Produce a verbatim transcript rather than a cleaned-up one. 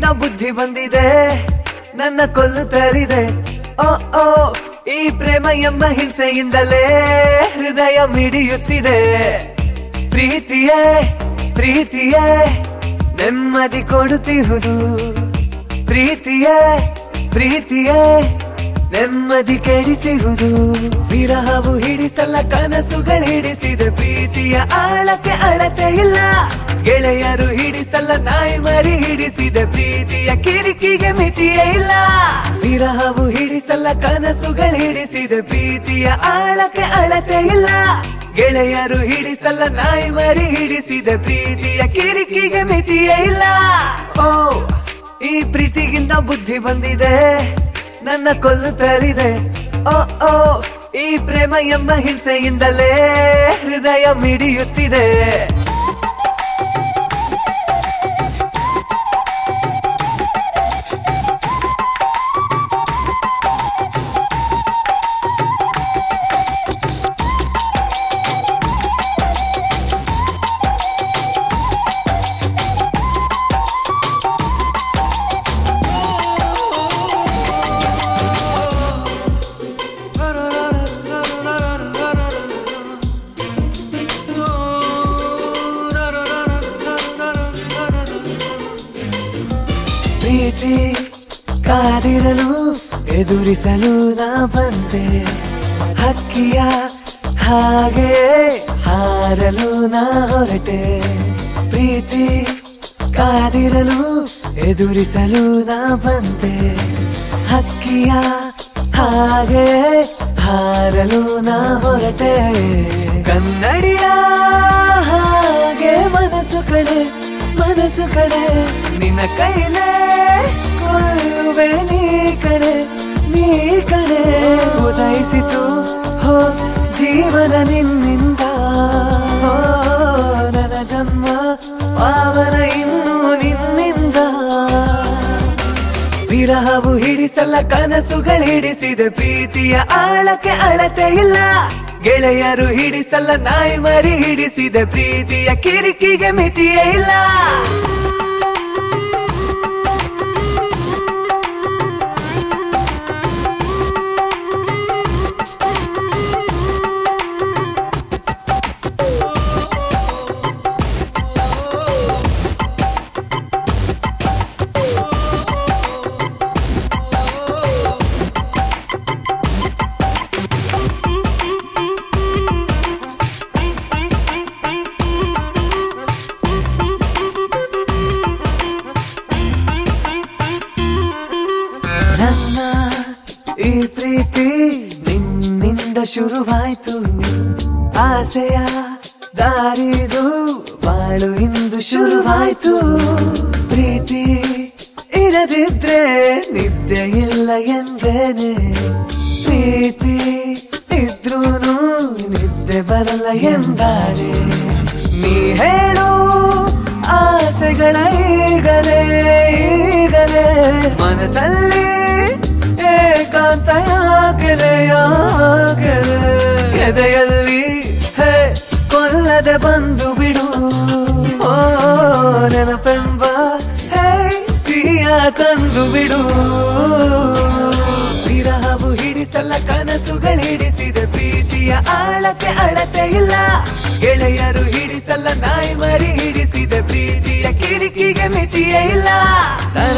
ಬುದ್ಧಿ ಬಂದಿದೆ, ನನ್ನ ಕೊಲ್ಲುತ್ತಲಿದೆ. ಓ ಓ ಈ ಪ್ರೇಮ ಎಂಬ ಹಿಂಸೆಯಿಂದಲೇ ಹೃದಯ ಮಿಡಿಯುತ್ತಿದೆ. ಪ್ರೀತಿಯೇ ಪ್ರೀತಿಯೇ ನೆಮ್ಮದಿ ಕೊಡುತ್ತಿರುವುದು, ಪ್ರೀತಿಯೇ ಪ್ರೀತಿಯೇ ನೆಮ್ಮದಿ ಕೆಡಿಸಿರುವುದು. ವಿರಹವು ಹಿಡಿಸಲ್ಲ ಕನಸುಗಳು ಹಿಡಿಸಿದ ಪ್ರೀತಿಯ ಆಳಕ್ಕೆ ಅಳತೆ ಇಲ್ಲ. ಗೆಳೆಯರು ಹಿಡಿಸಲ್ಲ ನಾಯಿ ಮರಿ ಹಿಡಿಸಿದ ಪ್ರೀತಿಯ ಕಿರಿಕಿಗೆ ಮಿತಿಯೇ ಇಲ್ಲ. ವಿರಹವು ಹಿಡಿಸಲ್ಲ ಕನಸುಗಳು ಹಿಡಿಸಿದ ಪ್ರೀತಿಯ ಆಳಕ್ಕೆ ಅಳತೆ ಇಲ್ಲ. ಗೆಳೆಯರು ಹಿಡಿಸಲ್ಲ ನಾಯಿ ಮರಿ ಹಿಡಿಸಿದ ಪ್ರೀತಿಯ ಕಿರಿಕಿಗೆ ಮಿತಿಯೇ ಇಲ್ಲ. ಓ ಈ ಪ್ರೀತಿಗಿಂತ ಬುದ್ಧಿ ಬಂದಿದೆ, ನನ್ನ ಕೊಲ್ಲುತ್ತಲಿದೆ. ಓ ಓ ಈ ಪ್ರೇಮ ಎಂಬ ಹಿಂಸೆಯಿಂದಲೇ ಹೃದಯ ಮಿಡಿಯುತ್ತಿದೆ. ಪ್ರೀತಿ ಕಾದಿರಲು ಎದುರಿಸಲು ನಾ ಬಂದೆ, ಹಕ್ಕಿಯ ಹಾಗೆ ಹಾರಲು ನಾ ಹೊರಟೆ. ಪ್ರೀತಿ ಕಾದಿರಲು ಎದುರಿಸಲು ನಾ ಬಂದೆ, ಹಕ್ಕಿಯ ಹಾಗೆ ಹಾರಲು ನಾ ಹೊರಟೆ. ಕನ್ನಡಿಯ ಹಾಗೆ ಮನಸ್ಸು ಕಡೆ ಮನಸ್ಸು ಕಡೆ ನಿನ್ನ ಕೈಲೇ ಕೊಲ್ಲುವೆ ನೀ ಕಡೆ ನೀ ಕಡೆ. ಉದಯಿಸಿತು ಹೋ ಜೀವನ ನಿನ್ನಿಂದ, ಹೋ ನನ್ನ ಜನ್ಮ ಪಾವನ ಇನ್ನು ನಿನ್ನಿಂದ. ವಿರಹವು ಹಿಡಿಸಲ್ಲ ಕನಸುಗಳು ಹಿಡಿಸಿದ ಪ್ರೀತಿಯ ಆಳಕ್ಕೆ ಅಳತೆ ಇಲ್ಲ. ಗೆಳೆಯರು ಹಿಡಿಸಲ್ಲ ನಾಯಿ ಮರಿ ಹಿಡಿಸಿದ ಪ್ರೀತಿಯ ಕಿರಿಕಿಗೆ ಮಿತಿಯೇ ಇಲ್ಲ. ನನ್ನ ಈ ಪ್ರೀತಿ ನಿನ್ನಿಂದ ಶುರುವಾಯ್ತು, ಆಸೆಯ ದಾರಿದು ಬಾಳು ಇಂದು ಶುರುವಾಯ್ತು. ಪ್ರೀತಿ ಇರದಿದ್ರೆ ನಿದ್ದೆ ಇಲ್ಲ ಎಂದೇನೆ, ಪ್ರೀತಿ ಇದ್ರೂನು ನಿದ್ದೆ ಬರಲ್ಲ ಎಂದಾನೆ. ನೀ ಹೇಳು ಆಸೆಗಳ ಈಗಲೇ ಈಗಲೇ ಮನಸ್ಸಲ್ಲಿ ಏಕಾಂತ ಯಾಕೆಲೆ ಯಾಕೆಲೆ. ಎದೆಯಲ್ಲಿ ಹೇ ಕೊಲ್ಲದೆ ಬಂದು ಬಿಡು, ಓ ನೆನಪೆಂಬ ಹೇ ಸಿಹಿಯ ತಂದು ಬಿಡು. ವಿರಹವು ಹಿಡಿಸಲ್ಲ ಕನಸುಗಳು ಹಿಡಿಸಿದ ಪ್ರೀತಿಯ ಆಳಕ್ಕೆ ಅಳತೆ ಇಲ್ಲ. ಗೆಳೆಯರು ಹಿಡಿಸಲ್ಲ ನಾಯಿ ಮರಿ ಹಿಡಿಸಿದ ಪ್ರೀತಿಯ ಕಿರಿಕಿಗೆ ಮಿತಿಯೇ ಇಲ್ಲ.